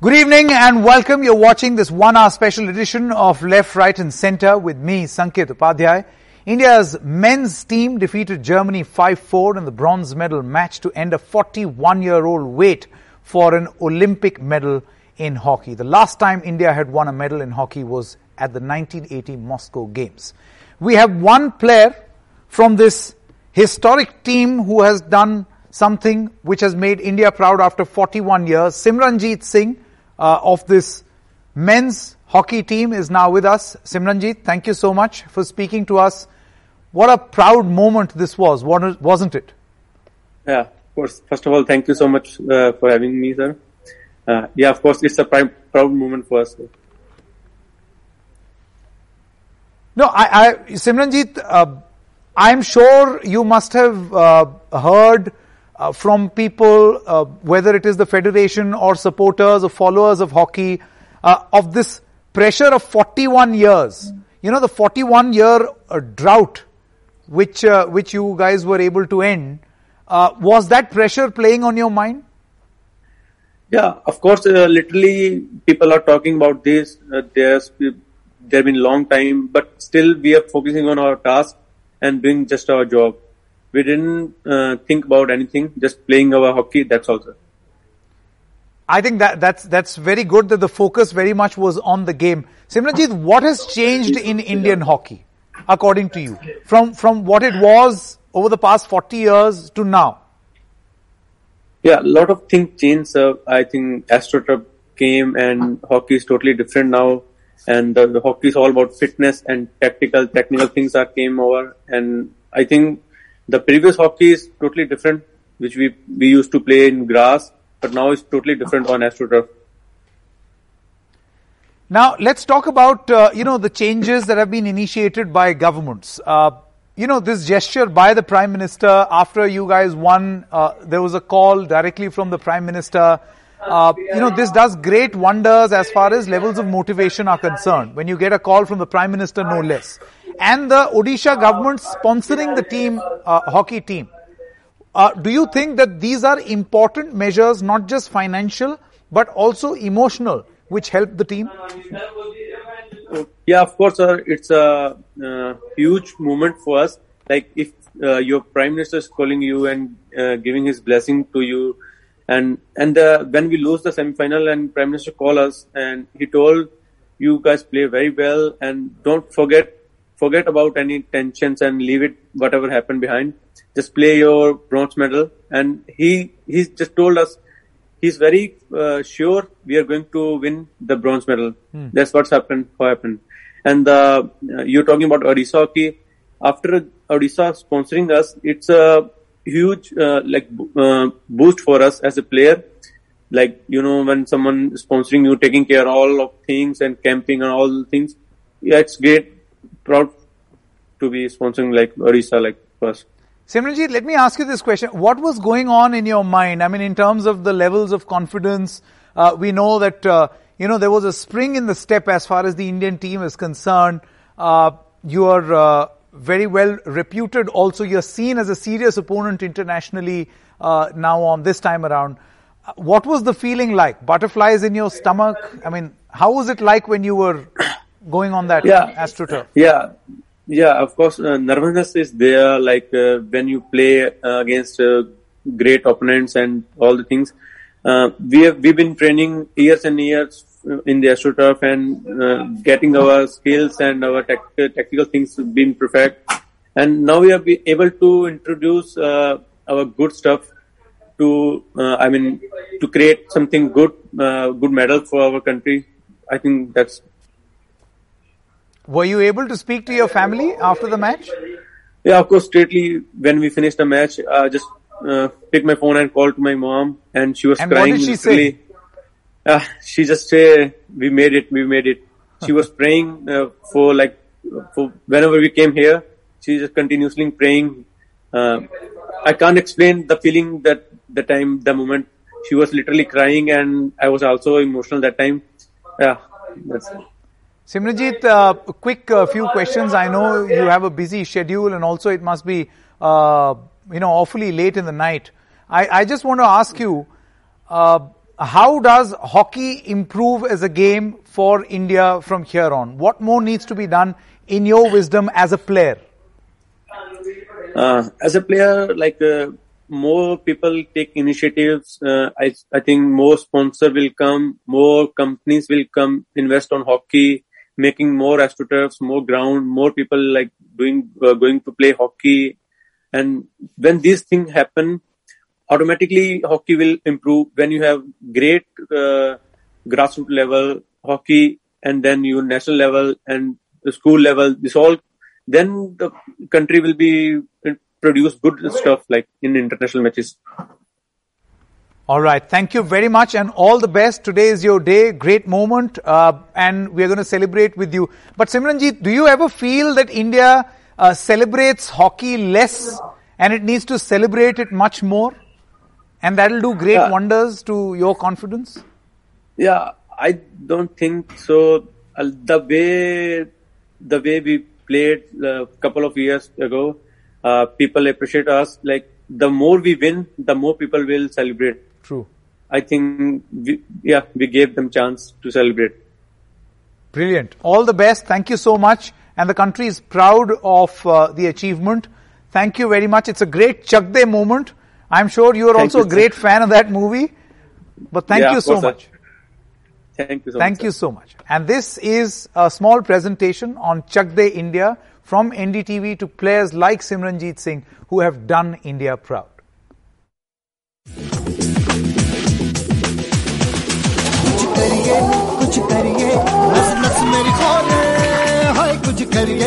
Good evening and welcome. You're watching this 1 hour special edition of Left, Right and Centre with me, Sanket Upadhyay. India's men's team defeated Germany 5-4 in the bronze medal match to end a 41-year-old wait for an Olympic medal in hockey. The last time India had won a medal in hockey was at the 1980 Moscow Games. We have one player from this historic team who has done something which has made India proud after 41 years. Simranjeet Singh of this men's hockey team is now with us. Simranjeet, thank you so much for speaking to us. What a proud moment this was, wasn't it? Yeah, of course. First of all, thank you so much for having me, sir. Yeah, of course, it's a proud moment for us. No, Simranjeet, I'm sure you must have heard from people, whether it is the federation or supporters or followers of hockey, of this pressure of 41 years. You know, the 41-year drought which you guys were able to end. Was that pressure playing on your mind? Yeah, of course, literally people are talking about this. There have been long time, but still we are focusing on our task and doing just our job. We didn't think about anything, just playing our hockey, that's all, sir. I think that's very good that the focus very much was on the game. Simranjeet, what has changed in Indian hockey, according to you, from what it was over the past 40 years to now? Yeah, a lot of things changed. I think AstroTurf came and hockey is totally different now. And the hockey is all about fitness and technical things that came over. And I think the previous hockey is totally different, which we used to play in grass, but now it's totally different on AstroTurf. Now, let's talk about, the changes that have been initiated by governments. This gesture by the Prime Minister after you guys won, there was a call directly from the Prime Minister. This does great wonders as far as levels of motivation are concerned. When you get a call from the Prime Minister, no less. And the Odisha government sponsoring the team, hockey team. Do you think that these are important measures, not just financial, but also emotional, which help the team? Yeah, of course, sir. It's a huge moment for us. Like if your Prime Minister is calling you and giving his blessing to you, and when we lose the semi-final and Prime Minister called us and he told you guys play very well and don't forget about any tensions and leave it whatever happened behind. Just play your bronze medal. And he just told us he's very sure we are going to win the bronze medal. That's what happened. And you're talking about Odisha hockey. After Odisha sponsoring us, it's a huge boost for us as a player. Like, when someone is sponsoring you, taking care of all of things and camping and all the things. Yeah, it's great. Proud to be sponsoring like Odisha like us. Simranjeet, let me ask you this question. What was going on in your mind? I mean, in terms of the levels of confidence, we know that, there was a spring in the step as far as the Indian team is concerned. You are very well reputed. Also, you're seen as a serious opponent internationally now on this time around. What was the feeling like? Butterflies in your stomach? I mean, how was it like when you were going on that AstroTurf? Yeah, of course, nervousness is there, like when you play against great opponents and all the things. We've been training years and years in the AstroTurf and getting our skills and our tactical things being perfect. And now we are able to introduce our good stuff to create something good medal for our country. I think that's. Were you able to speak to your family after the match? Yeah, of course, straightly when we finished the match, just picked my phone and called to my mom, and she was crying. What did she say? She just said, we made it. She was praying for whenever we came here. She just continuously praying. I can't explain the feeling that the moment she was literally crying, and I was also emotional that time. Yeah, that's it. Simranjeet, a quick few questions. I know you have a busy schedule and also it must be, awfully late in the night. I just want to ask you, how does hockey improve as a game for India from here on? What more needs to be done in your wisdom as a player? As a player, more people take initiatives. I think more sponsor will come, more companies will come, invest on hockey, making more astroturfs, more ground, more people going to play hockey. And when these things happen, automatically hockey will improve. When you have great grassroots level hockey, and then your national level and the school level, then the country will be produce good stuff like in international matches. All right. Thank you very much and all the best. Today is your day. Great moment. And we're going to celebrate with you. But Simranjeet, do you ever feel that India celebrates hockey less and it needs to celebrate it much more? And that'll do great wonders to your confidence? Yeah, I don't think so. The way we played a couple of years ago, people appreciate us. Like, the more we win, the more people will celebrate. True. I think we gave them chance to celebrate. Brilliant. All the best. Thank you so much. And the country is proud of the achievement. Thank you very much. It's a great Chak De moment. I'm sure you are also a great fan of that movie. But thank you so much. Thank you so much. Thank you so much. And this is a small presentation on Chak De India from NDTV to players like Simranjeet Singh who have done India proud. कुछ करिए नस नस मेरी खोले हाय कुछ करिए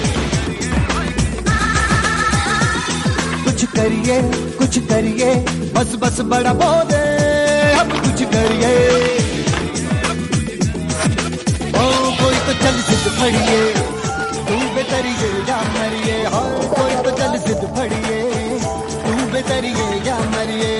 बस बस बड़ा बोले अब कुछ करिए ओ कोई तो चल जिद फड़िए तू बेतरिए या मरिए हाय कोई तो चल जिद फड़िए तू बेतरिए या मरिए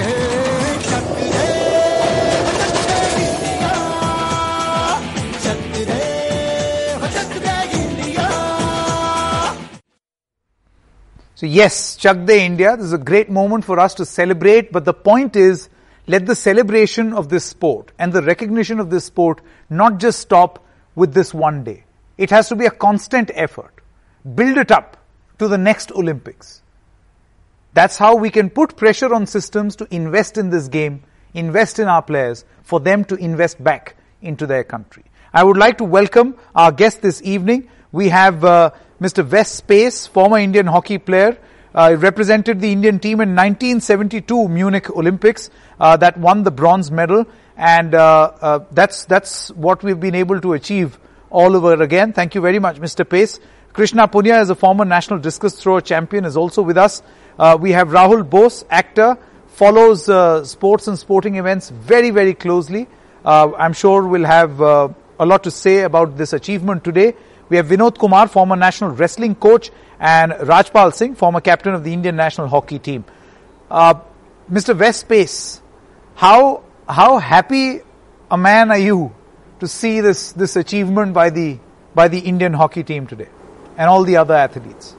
So yes, Chak De India, this is a great moment for us to celebrate, but the point is, let the celebration of this sport and the recognition of this sport not just stop with this one day. It has to be a constant effort. Build it up to the next Olympics. That's how we can put pressure on systems to invest in this game, invest in our players, for them to invest back into their country. I would like to welcome our guest this evening. We have Mr. Wes Space, former Indian hockey player, represented the Indian team in 1972 Munich Olympics that won the bronze medal, and that's what we've been able to achieve all over again. Thank you very much, Mr. Pace. Krishna Punya, as a former national discus thrower champion, is also with us. We have Rahul Bose, actor, follows sports and sporting events very, very closely. I'm sure we'll have a lot to say about this achievement today. We have Vinod Kumar, former national wrestling coach, and Rajpal Singh, former captain of the Indian national hockey team. Mr. Wes Space, how happy a man are you to see this achievement by the Indian hockey team today and all the other athletes?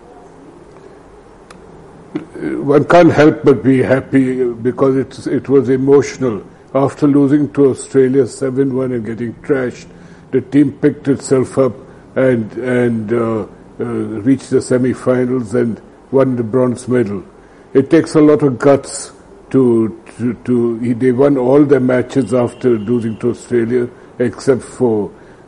One can't help but be happy because it was emotional. After losing to Australia 7-1 and getting trashed, the team picked itself up and reached the semi-finals and won the bronze medal. It takes a lot of guts they won all their matches after losing to Australia except for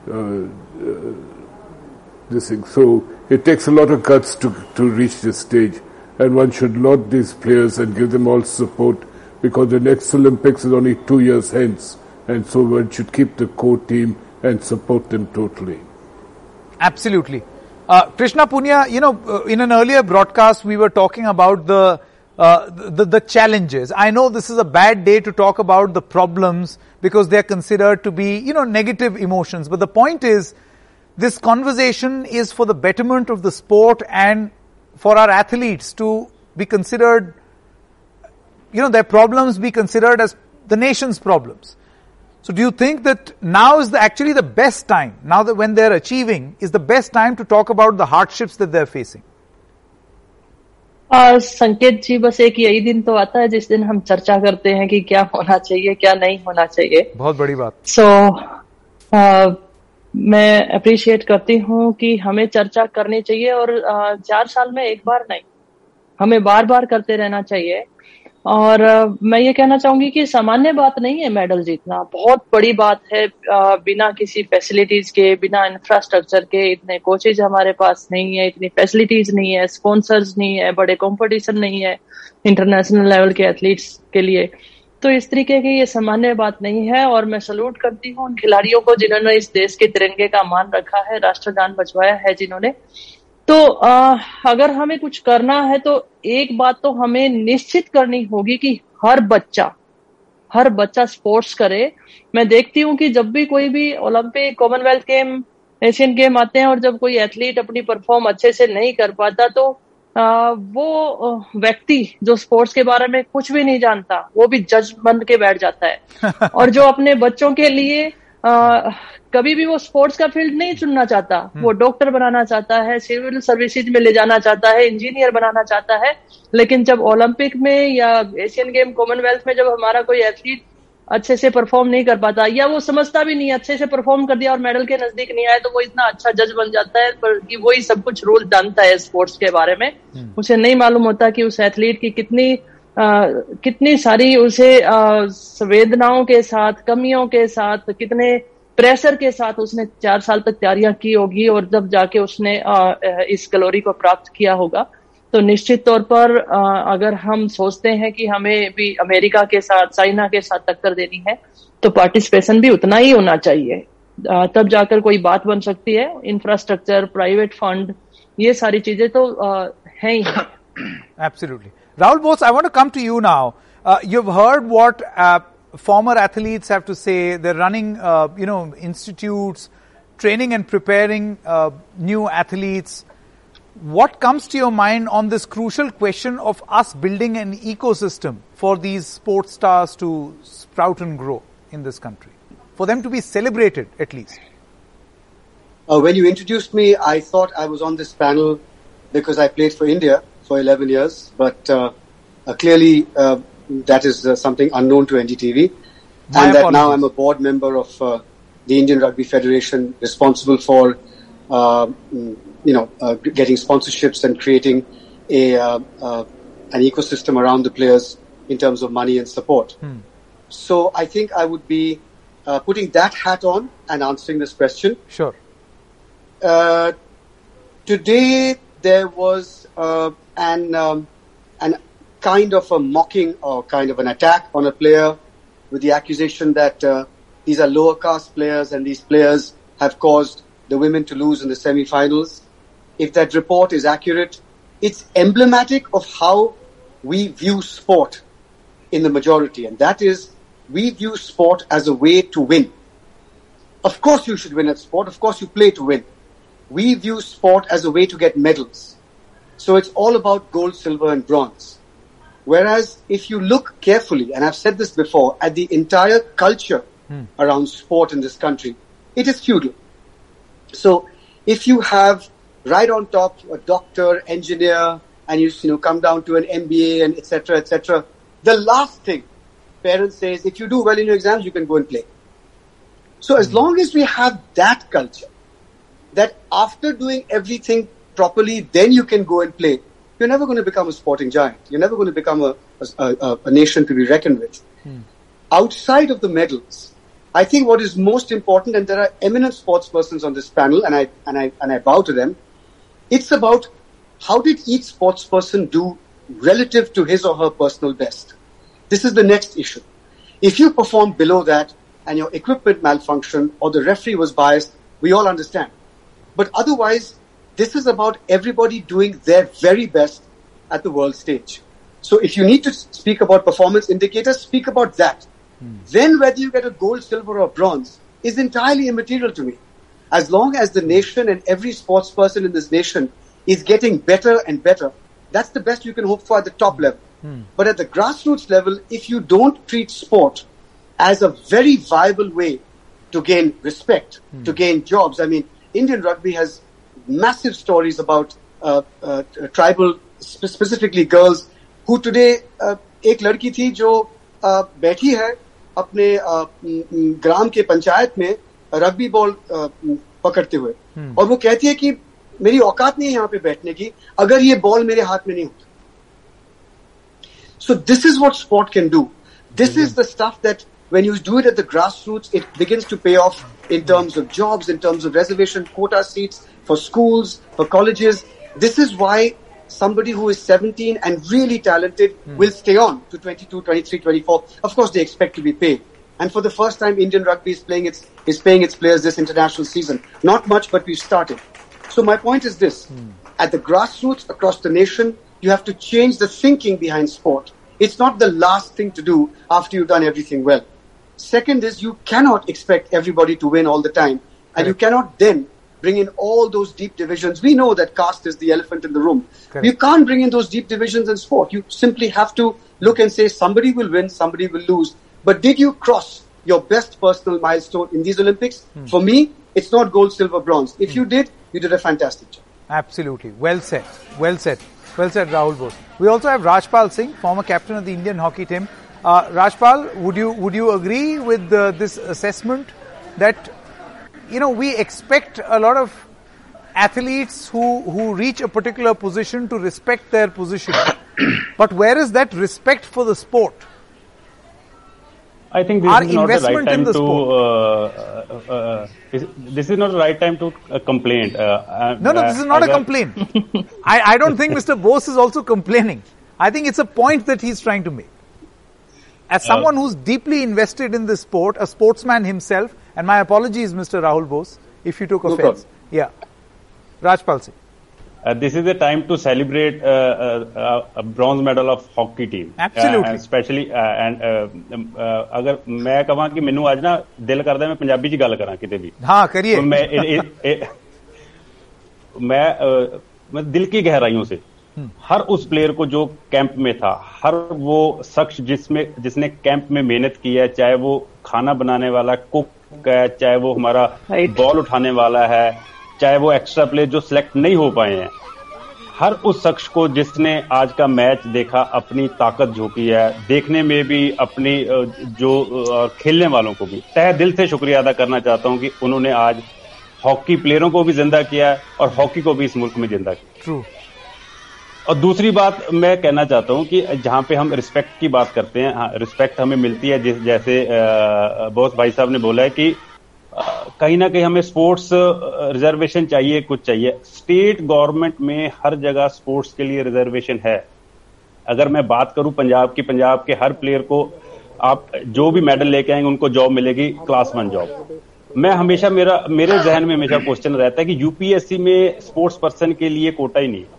this thing. So it takes a lot of guts to reach this stage, and one should laud these players and give them all support because the next Olympics is only 2 years hence, and so one should keep the core team and support them totally. Absolutely. Krishna Punya, in an earlier broadcast we were talking about the challenges. I know this is a bad day to talk about the problems because they are considered to be, negative emotions. But the point is, this conversation is for the betterment of the sport and for our athletes to be considered, their problems be considered as the nation's problems. So do you think that now is actually the best time, now that when they're achieving, is the best time to talk about the hardships that they're facing? संकेत जी, बस एक यही दिन तो आता है जिस दिन हम चर्चा करते हैं कि क्या होना चाहिए, क्या नहीं होना चाहिए. बहुत बड़ी बात. मैं अप्रिशिएट करती हूँ कि हमें चर्चा करनी चाहिए और 4 साल में एक बार नहीं, हमें बार बार करते रहना चाहिए. और मैं ये कहना चाहूंगी कि सामान्य बात नहीं है मेडल जीतना, बहुत बड़ी बात है. बिना किसी फैसिलिटीज के, बिना इंफ्रास्ट्रक्चर के, इतने कोचेज हमारे पास नहीं है, इतनी फैसिलिटीज नहीं है, स्पॉन्सर्स नहीं है, बड़े कंपटीशन नहीं है इंटरनेशनल लेवल के एथलीट्स के लिए. तो इस तरीके की ये सामान्य बात नहीं है. और मैं सल्यूट करती हूँ उन खिलाड़ियों को जिन्होंने इस देश के तिरंगे का मान रखा है, राष्ट्रगान बजवाया है जिन्होंने. तो अगर हमें कुछ करना है तो एक बात तो हमें निश्चित करनी होगी कि हर बच्चा स्पोर्ट्स करे. मैं देखती हूँ कि जब भी कोई भी Olympic, Commonwealth game, Asian game आते हैं और जब कोई एथलीट अपनी परफॉर्म अच्छे से नहीं कर पाता तो वो व्यक्ति जो स्पोर्ट्स के बारे में कुछ भी नहीं जानता, वो भी जज बन के बैठ जाता है. और जो अपने बच्चों के लिए कभी भी वो स्पोर्ट्स का फील्ड नहीं चुनना चाहता, वो डॉक्टर बनाना चाहता है, सिविल सर्विसेज में ले जाना चाहता है, इंजीनियर बनाना चाहता है. लेकिन जब ओलंपिक में या एशियन गेम, कॉमनवेल्थ में जब हमारा कोई एथलीट अच्छे से परफॉर्म नहीं कर पाता, या वो समझता भी नहीं, अच्छे से परफॉर्म कर दिया और मेडल के नजदीक नहीं आया, तो वो इतना अच्छा जज बन जाता है कि वही सब कुछ रूल जानता है स्पोर्ट्स के बारे में. उसे नहीं मालूम होता कि उस एथलीट की कितनी सारी उसे संवेदनाओं के साथ, कमियों के साथ, कितने प्रेशर के साथ उसने 4 साल तक तैयारियां की होगी और जब जाके उसने इस ग्लोरी को प्राप्त किया होगा. तो निश्चित तौर पर अगर हम सोचते हैं कि हमें भी अमेरिका के साथ, चाइना के साथ टक्कर देनी है, तो पार्टिसिपेशन भी उतना ही होना चाहिए. तब जाकर कोई बात बन सकती है. इंफ्रास्ट्रक्चर, प्राइवेट फंड, ये सारी चीजें तो हैं ही. Absolutely. Rahul Bose, I want to come to you now. You've heard what former athletes have to say. They're running, institutes, training and preparing new athletes. What comes to your mind on this crucial question of us building an ecosystem for these sports stars to sprout and grow in this country? For them to be celebrated, at least. When you introduced me, I thought I was on this panel because I played for India for 11 years, but clearly that is something unknown to NDTV. And that now I'm a board member of the Indian Rugby Federation, responsible for getting sponsorships and creating an ecosystem around the players in terms of money and support. So I think I would be putting that hat on and answering this question. Sure. Today there was an kind of a mocking or kind of an attack on a player with the accusation that these are lower caste players and these players have caused the women to lose in the semi-finals. If that report is accurate, it's emblematic of how we view sport in the majority, and that is we view sport as a way to win. Of course you should win at sport, of course you play to win. We view sport as a way to get medals. So it's all about gold, silver and bronze. Whereas if you look carefully, and I've said this before, at the entire culture around sport in this country, it is feudal. So if you have right on top a doctor, engineer, and you come down to an MBA and etc., the last thing parents say is, if you do well in your exams, you can go and play. So as long as we have that culture, that after doing everything properly, then you can go and play, you're never going to become a sporting giant. You're never going to become a nation to be reckoned with. Outside of the medals, I think what is most important, and there are eminent sports persons on this panel, and I bow to them, it's about how did each sports person do relative to his or her personal best. This is the next issue. If you perform below that and your equipment malfunctioned or the referee was biased, we all understand. But otherwise, this is about everybody doing their very best at the world stage. So if you need to speak about performance indicators, speak about that. Then whether you get a gold, silver or bronze is entirely immaterial to me. As long as the nation and every sports person in this nation is getting better and better, that's the best you can hope for at the top level. But at the grassroots level, if you don't treat sport as a very viable way to gain respect, to gain jobs, I mean, Indian rugby has massive stories about tribal specifically girls, who today एक लड़की थी जो बैठी है अपने ग्राम के पंचायत में rugby ball पकड़ते हुए, और वो कहती है कि मेरी औकात नहीं है यहाँ पे बैठने की अगर ये बॉल मेरे हाथ में नहीं होता. So this is what sport can do. This is the stuff that when you do it at the grassroots, it begins to pay off in terms of jobs, in terms of reservation quota seats for schools, for colleges. This is why somebody who is 17 and really talented will stay on to 22, 23, 24. Of course, they expect to be paid. And for the first time, Indian rugby is paying its players this international season. Not much, but we've started. So my point is this. At the grassroots across the nation, you have to change the thinking behind sport. It's not the last thing to do after you've done everything well. Second is you cannot expect everybody to win all the time. And you cannot then bring in all those deep divisions. We know that caste is the elephant in the room. Correct. You can't bring in those deep divisions in sport. You simply have to look and say somebody will win, somebody will lose. But did you cross your best personal milestone in these Olympics? For me, it's not gold, silver, bronze. If you did a fantastic job. Absolutely. Well said. Well said. Well said, Rahul Bose. We also have Rajpal Singh, former captain of the Indian hockey team. Rajpal, would you agree with this assessment that, you know, we expect a lot of athletes who reach a particular position to respect their position. But where is that respect for the sport? I think this is not the right time to. This is not the right time to complain. No, this is not a complaint. I don't think Mr. Bose is also complaining. I think it's a point that he's trying to make. As someone who's deeply invested in this sport, a sportsman himself, and my apologies, Mr. Rahul Bose, if you took offense. Yeah, Rajpal Singh. This is the time to celebrate a bronze medal of hockey team. Absolutely. Especially अगर मैं कहूँ कि मैनू आज ना दिल करदा मैं पंजाबी च गल करा किते भी. हाँ करिए. मैं दिल की गहराइयों से हर उस प्लेयर को जो कैंप में था, हर वो शख्स जिसने कैंप में मेहनत की है, चाहे वो खाना बनाने वाला कुक है, चाहे वो हमारा बॉल उठाने वाला है, चाहे वो एक्स्ट्रा प्लेयर जो सिलेक्ट नहीं हो पाए हैं, हर उस शख्स को जिसने आज का मैच देखा अपनी ताकत झोंकी है, देखने में भी अपनी जो खेलने वालों को भी तहे दिल से शुक्रिया अदा करना चाहता हूं कि उन्होंने आज हॉकी प्लेयरों को भी जिंदा किया है और हॉकी को भी इस मुल्क में जिंदा किया. ट्रू. और दूसरी बात मैं कहना चाहता हूं कि जहां पे हम रिस्पेक्ट की बात करते हैं, हाँ, रिस्पेक्ट हमें मिलती है जैसे बोस भाई साहब ने बोला है कि कहीं ना कहीं हमें स्पोर्ट्स रिजर्वेशन चाहिए, कुछ चाहिए. स्टेट गवर्नमेंट में हर जगह स्पोर्ट्स के लिए रिजर्वेशन है. अगर मैं बात करूं पंजाब के हर प्लेयर को आप जो भी मेडल लेके आएंगे उनको जॉब मिलेगी, क्लास 1 जॉब. मैं हमेशा मेरे जहन में हमेशा क्वेश्चन रहता है कि यूपीएससी में स्पोर्ट्स पर्सन के लिए कोटा ही नहीं.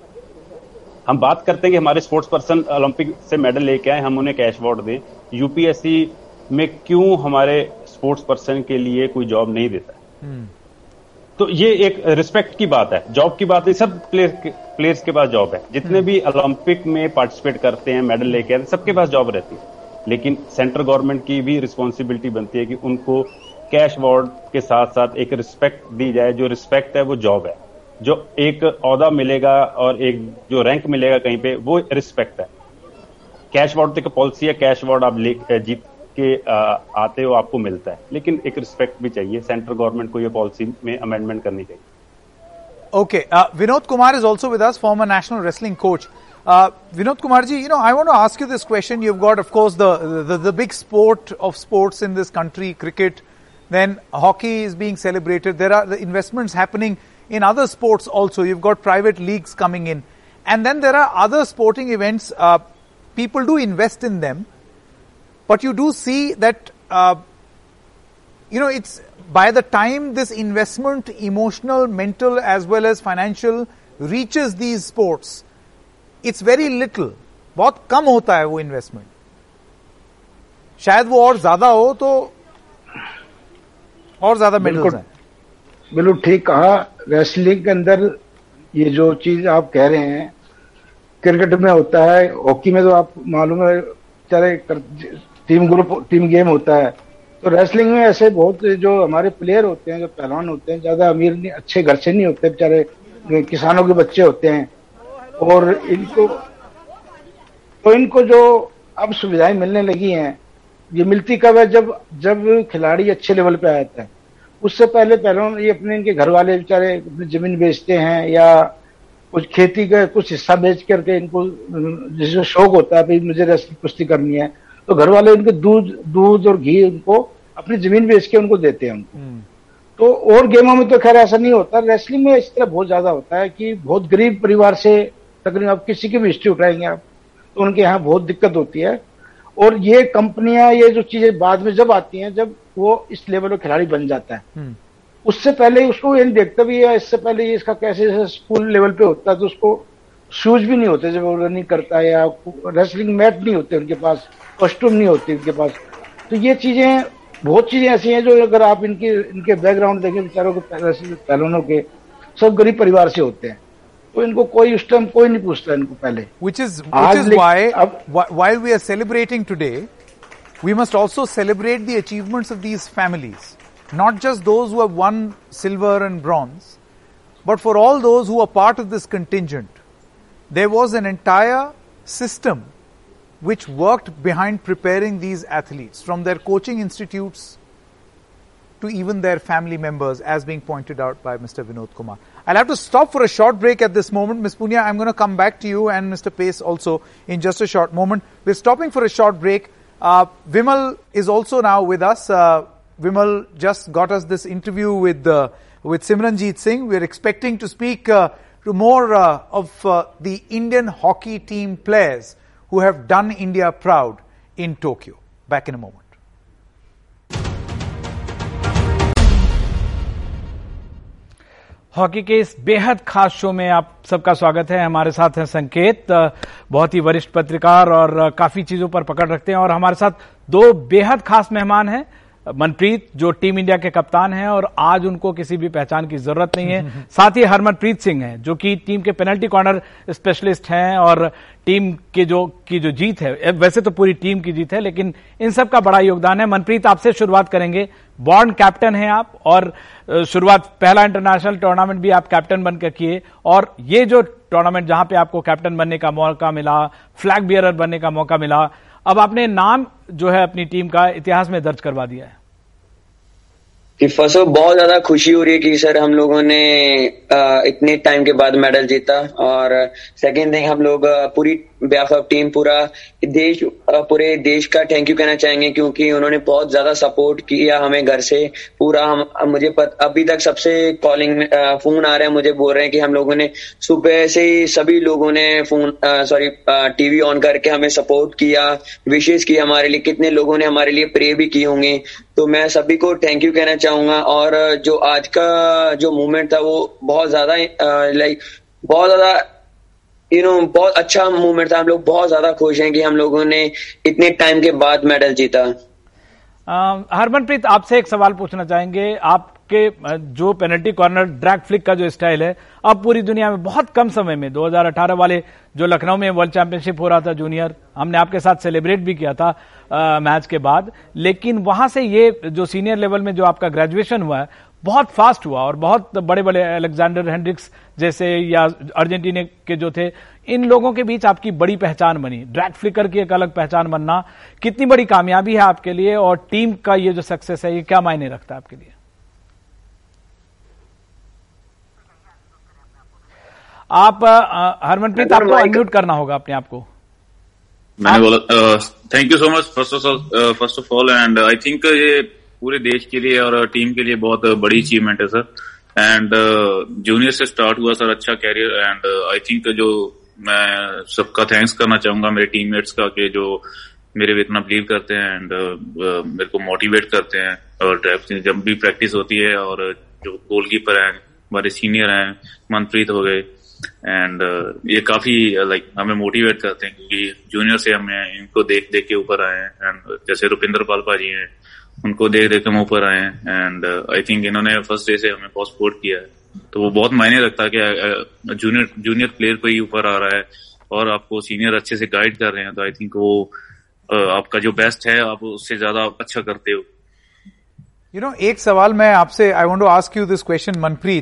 हम बात करते हैं कि हमारे स्पोर्ट्स पर्सन ओलंपिक से मेडल लेके आए, हम उन्हें कैश अवार्ड दें. यूपीएससी में क्यों हमारे स्पोर्ट्स पर्सन के लिए कोई जॉब नहीं देता है? तो ये एक रिस्पेक्ट की बात है, जॉब की बात नहीं. सब प्लेयर्स के पास जॉब है, जितने भी ओलंपिक में पार्टिसिपेट करते हैं, मेडल लेके आते हैं, सबके पास जॉब रहती है. लेकिन सेंट्रल गवर्नमेंट की भी रिस्पॉन्सिबिलिटी बनती है कि उनको कैश अवार्ड के साथ साथ एक रिस्पेक्ट दी जाए. जो रिस्पेक्ट है वो जॉब है. जो एक ओहदा मिलेगा और एक जो रैंक मिलेगा कहीं पे, वो रिस्पेक्ट है. कैश अवार्ड तो एक पॉलिसी है, कैश अवार्ड आप जीत के आते हो, आपको मिलता है, लेकिन एक रिस्पेक्ट भी चाहिए. सेंट्रल गवर्नमेंट को ये पॉलिसी में अमेंडमेंट करनी चाहिए. Okay, Vinod Kumar is also with us, former national wrestling coach. Vinod Kumarji, you know, I want to ask you this question. You've got, of course, the big sport of sports in this country, cricket. Then hockey is being celebrated. There are the investments happening in other sports also. You've got private leagues coming in. And then there are other sporting events. People do invest in them. But you do see that, you know, it's by the time this investment, emotional, mental as well as financial, reaches these sports, it's very little. बहुत कम होता है वो investment. शायद वो और ज्यादा हो तो और ज्यादा मेडल्स हैं. बिल्कुल ठीक कहा. रेसलिंग के अंदर ये जो चीज आप कह रहे हैं क्रिकेट में होता है, हॉकी में तो आप मालूम है चले टीम गेम होता है. तो रेसलिंग में ऐसे बहुत जो हमारे प्लेयर होते हैं, जो पहलवान होते हैं, ज्यादा अमीर नहीं, अच्छे घर से नहीं होते, बेचारे किसानों के बच्चे होते हैं. और इनको जो अब सुविधाएं मिलने लगी हैं, ये मिलती कब है, जब खिलाड़ी अच्छे लेवल पे आया था। उससे पहले ये अपने इनके घर वाले बेचारे अपनी जमीन बेचते हैं या कुछ खेती का कुछ हिस्सा बेच करके इनको जिसको शौक होता है भाई मुझे रेसलिंग कुश्ती करनी है, तो घर वाले इनके दूध और घी उनको अपनी जमीन बेच के उनको देते हैं उनको। तो और गेमों में तो खैर ऐसा नहीं होता, रेसलिंग में इस तरह बहुत ज्यादा होता है कि बहुत गरीब परिवार से तकरीबन आप किसी की भी हिस्ट्री उठाएंगे आप तो उनके यहाँ बहुत दिक्कत होती है। और ये कंपनियां ये जो चीजें बाद में जब आती हैं, जब वो इस लेवल पर खिलाड़ी बन जाता है, उससे पहले उसको ये नहीं देखता भी है इससे पहले ये इसका कैसे स्कूल लेवल पे होता है, तो उसको शूज भी नहीं होते जब वो रनिंग करता है, या रेसलिंग मैट नहीं होते उनके पास, कॉस्ट्यूम नहीं होती उनके पास। तो ये चीजें बहुत चीजें ऐसी हैं जो अगर आप इनके बैकग्राउंड देखें बेचारों के पहलवानों के, सब गरीब परिवार से होते हैं, तो इनको कोई उस टाइम कोई नहीं पूछता इनको पहले। Which is why while we are celebrating today, we must also celebrate the achievements of these families. Not just those who have won silver and bronze, but for all those who are part of this contingent. There was an entire system which worked behind preparing these athletes, from their coaching institutes to even their family members, as being pointed out by Mr. Vinod Kumar. I'll have to stop for a short break at this moment. Ms. Punia, I'm going to come back to you and Mr. Pace also in just a short moment. We're stopping for a short break. Vimal is also now with us. Vimal just got us this interview with Simranjeet Singh. We're expecting to speak to more of the Indian hockey team players who have done India proud in Tokyo. Back in a moment. Hockey के इस बेहद खास show में आप सबका स्वागत है। हमारे साथ हैं संकेत, बहुत ही वरिष्ठ पत्रकार और काफी चीजों पर पकड़ रखते हैं, और हमारे साथ दो बेहद खास मेहमान हैं। मनप्रीत जो टीम इंडिया के कप्तान हैं और आज उनको किसी भी पहचान की जरूरत नहीं है। साथ ही हरमनप्रीत सिंह हैं जो कि टीम के पेनल्टी कॉर्नर स्पेशलिस्ट हैं, और टीम की जो जीत है, वैसे तो पूरी टीम की जीत है, लेकिन इन सब का बड़ा योगदान है। मनप्रीत, आपसे शुरुआत करेंगे। बॉर्न कैप्टन हैं आप, और शुरुआत पहला इंटरनेशनल टूर्नामेंट भी आप कैप्टन बनकर किए, और ये जो टूर्नामेंट जहां पे आपको कैप्टन बनने का मौका मिला, फ्लैग बियरर बनने का मौका मिला, अब आपने नाम जो है अपनी टीम का इतिहास में दर्ज करवा दिया है। कि फर्स्ट ऑफ बहुत ज्यादा खुशी हो रही है कि सर हम लोगों ने इतने टाइम के बाद मेडल जीता, और सेकेंड थिंग हम लोग पूरी बेहाफ ऑफ टीम पूरे देश का थैंक यू कहना चाहेंगे, क्योंकि उन्होंने बहुत ज्यादा सपोर्ट किया हमें घर से पूरा। अभी तक सबसे कॉलिंग फोन आ रहे हैं, मुझे बोल रहे हैं कि हम लोगों ने सुबह से ही सभी लोगों ने टीवी ऑन करके हमें सपोर्ट किया, विशेष की हमारे लिए, कितने लोगों ने हमारे लिए प्रे भी किए होंगे। तो मैं सभी को थैंक यू कहना चाहूंगा। और जो आज का जो मूवमेंट था वो बहुत ज्यादा बहुत अच्छा मूवमेंट था। हम लोग बहुत ज्यादा खुश हैं कि हम लोगों ने इतने टाइम के बाद मेडल जीता। हरमनप्रीत, आपसे एक सवाल पूछना चाहेंगे। आपके जो पेनल्टी कॉर्नर ड्रैग फ्लिक का जो स्टाइल है, अब पूरी दुनिया में बहुत कम समय में 2018 वाले जो लखनऊ में वर्ल्ड चैंपियनशिप हो रहा था जूनियर, हमने आपके साथ सेलिब्रेट भी किया था मैच के बाद, लेकिन वहां से ये जो सीनियर लेवल में जो आपका ग्रेजुएशन हुआ है बहुत फास्ट हुआ, और बहुत बड़े बड़े अलेक्जेंडर हेंड्रिक्स जैसे या अर्जेंटीना के जो थे, इन लोगों के बीच आपकी बड़ी पहचान बनी। ड्रैग फ्लिकर की एक अलग पहचान बनना कितनी बड़ी कामयाबी है आपके लिए, और टीम का ये जो सक्सेस है ये क्या मायने रखता है आपके लिए? आप हरमनप्रीत, आपको अनम्यूट करना होगा अपने आप को। मैंने बोला thank you so much first of all, and I think ये पूरे देश के लिए और टीम के लिए बहुत बड़ी अचीवमेंट है सर। एंड जूनियर से स्टार्ट हुआ सर अच्छा कैरियर, एंड आई थिंक जो मैं सबका थैंक्स करना चाहूंगा मेरे टीममेट्स का, कि जो मेरे इतना बिलीव करते हैं एंड मेरे को मोटिवेट करते हैं, और जब भी प्रैक्टिस होती है, और जो गोलकीपर हैं हमारे सीनियर हैं, मनप्रीत हो गए, एंड ये काफी हमें मोटिवेट करते हैं, क्योंकि जूनियर से हमें इनको देख देख के ऊपर आए हैं। एंड जैसे रुपिंदर पाल पाजी हैं, उनको देख देख के हम ऊपर आए हैं, एंड आई थिंक इन्होंने फर्स्ट डे से हमें बहुत सपोर्ट किया है। तो वो बहुत मायने रखता है कि जूनियर प्लेयर कोई ऊपर आ रहा है और आपको सीनियर अच्छे से गाइड कर रहे हैं, तो आई थिंक वो आपका जो बेस्ट है आप उससे ज्यादा अच्छा करते हो। एक सवाल मैं आपसे, I want to ask you this question Manpreet,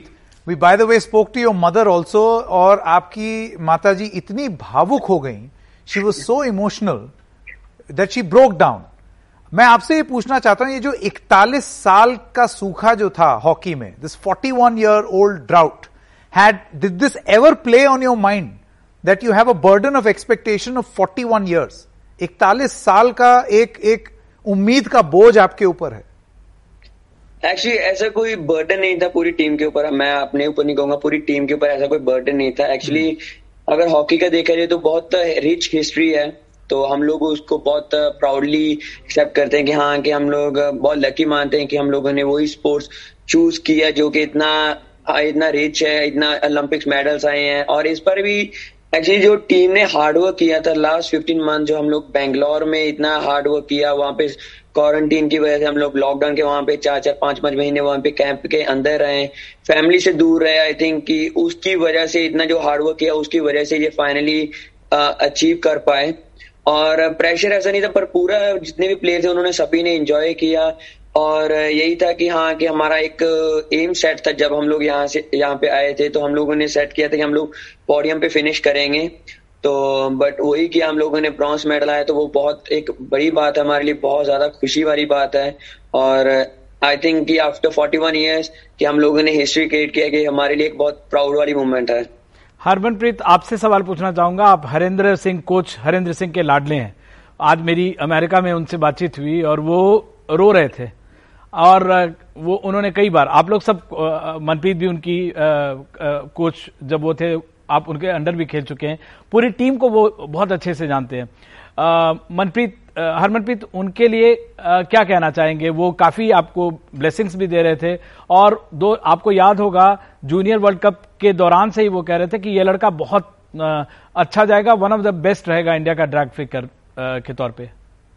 We, by the way, spoke to your mother also, और आपकी माताजी इतनी भावुक हो गई, she was so emotional that she broke down. मैं आपसे ये पूछना चाहता हूं, ये जो 41 साल का सूखा जो था हॉकी में, this 41-year-old drought, did this ever play on your mind that you have a burden of expectation of 41 years? 41 साल का एक उम्मीद का बोझ आपके ऊपर है. एक्चुअली ऐसा कोई बर्डन नहीं था पूरी टीम के ऊपर. मैं अपने ऊपर नहीं कहूंगा, पूरी टीम के ऊपर ऐसा कोई बर्डन नहीं था. एक्चुअली अगर हॉकी का देखा जाए तो बहुत रिच हिस्ट्री है, तो हम लोग उसको बहुत प्राउडली एक्सेप्ट करते हैं कि हाँ, कि हम लोग बहुत लकी मानते हैं कि हम लोगों ने वही स्पोर्ट्स चूज किया जो कि इतना रिच है, इतना ओलंपिक्स मेडल्स आए हैं. और इस पर भी एक्चुअली जो टीम ने हार्डवर्क किया था लास्ट 15 मंथ, जो हम लोग बेंगलोर में इतना हार्डवर्क किया, वहां पे क्वारंटीन की वजह से हम लोग लॉकडाउन के वहां पे 4-4, 5-5 महीने वहां पे कैंप के अंदर रहे, फैमिली से दूर रहे. आई थिंक कि उसकी वजह से इतना जो हार्डवर्क किया उसकी वजह से ये फाइनली अचीव कर पाए. और प्रेशर ऐसा नहीं था, पर पूरा जितने भी प्लेयर थे उन्होंने सभी ने एंजॉय किया. और यही था कि हाँ, कि हमारा एक एम सेट था. जब हम लोग यहाँ पे आए थे तो हम लोगों ने सेट किया था कि हम लोग पोडियम पे फिनिश करेंगे. तो बट वही कि हम लोगों ने ब्रॉन्ज मेडल आया, तो वो बहुत एक बड़ी बात है हमारे लिए, बहुत ज्यादा खुशी वाली बात है. और आई थिंक कि आफ्टर 41 ईयर्स कि हम लोगों ने हिस्ट्री क्रिएट किया, कि हमारे लिए एक बहुत प्राउड वाली मूवमेंट है. हरमनप्रीत, आपसे सवाल पूछना चाहूंगा. आप हरेंद्र सिंह, कोच हरेंद्र सिंह के लाडले हैं. आज मेरी अमेरिका में उनसे बातचीत हुई और वो रो रहे थे. और वो उन्होंने कई बार, आप लोग सब, मनप्रीत भी उनकी कोच जब वो थे, आप उनके अंडर भी खेल चुके हैं, पूरी टीम को वो बहुत अच्छे से जानते हैं. हरमनप्रीत, उनके लिए क्या कहना चाहेंगे? वो काफी आपको ब्लेसिंग्स भी दे रहे थे, और आपको याद होगा जूनियर वर्ल्ड कप के दौरान से ही वो कह रहे थे कि ये लड़का बहुत अच्छा जाएगा, वन ऑफ द बेस्ट रहेगा इंडिया का ड्रैग फिकर के तौर पे.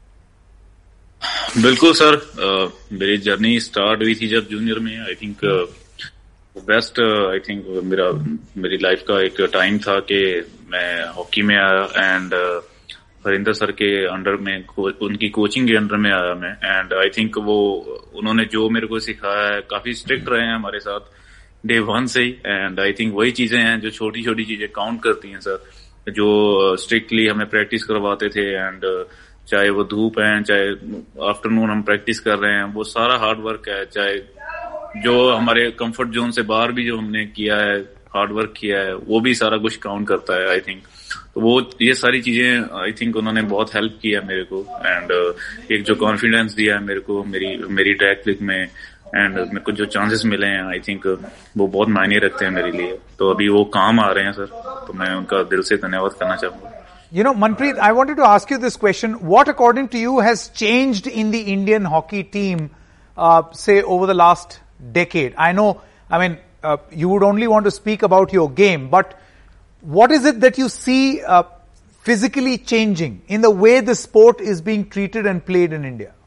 बिल्कुल सर, मेरी जर्नी स्टार्ट हुई थी जब जूनियर में. I think best, I think मेरी लाइफ का एक टाइम था कि मैं हॉकी में आया, एंड हरिंदर सर के अंडर में, उनकी कोचिंग के अंडर में आया मैं. एंड आई थिंक वो उन्होंने जो मेरे को सिखाया है, काफी स्ट्रिक्ट रहे हैं हमारे साथ डे 1 से ही. एंड आई थिंक वही चीजें हैं जो छोटी छोटी चीजें काउंट करती हैं सर, जो स्ट्रिक्टली हमें प्रैक्टिस करवाते थे. एंड चाहे वो धूप है, चाहे आफ्टरनून हम प्रैक्टिस कर रहे हैं, वो सारा हार्ड वर्क है. चाहे जो हमारे कंफर्ट जोन से बाहर भी जो हमने किया है, हार्ड वर्क किया है, वो भी सारा कुछ काउंट करता है. आई थिंक तो वो ये सारी चीजें आई थिंक उन्होंने बहुत हेल्प किया मेरे को. एंड एक जो कॉन्फिडेंस दिया है मेरे को मेरी ट्रैक क्लिक में, एंड मेरे को जो चांसेस मिले हैं, आई थिंक वो बहुत मायने रखते हैं मेरे लिए. तो अभी वो काम आ रहे हैं सर, तो मैं उनका दिल से धन्यवाद करना चाहूंगा. You know, Manpreet, I wanted to ask you this question. What, according to you, has changed in the Indian hockey team, say, over the last decade? I know, you would only want to speak about your game, but what is it that you see physically changing in the way the sport is being treated and played in India?